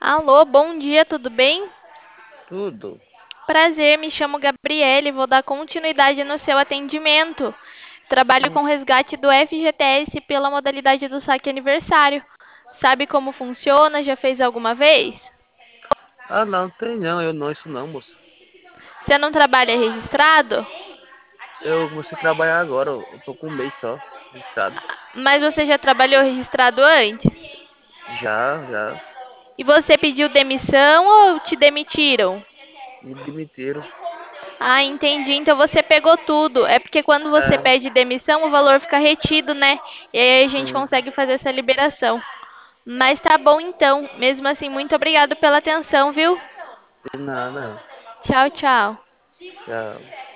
Alô, bom dia, tudo bem? Tudo. Prazer, me chamo Gabriele, vou dar continuidade no seu atendimento. Trabalho Hum. com resgate do FGTS pela modalidade do saque aniversário. Sabe como funciona? Já fez alguma vez? Ah, não, tem não, eu não, isso não, moço. Você não trabalha registrado? Eu comecei a trabalhar agora, eu tô com um mês só, registrado. Mas você já trabalhou registrado antes? Já, E você pediu demissão ou te demitiram? me demitiram. Ah, entendi. Então você pegou tudo. É porque quando você É, pede demissão, o valor fica retido, né? E aí a gente sim, consegue fazer essa liberação. Mas tá bom então. Mesmo assim, muito obrigado pela atenção, viu? tem nada, Tchau, tchau. já.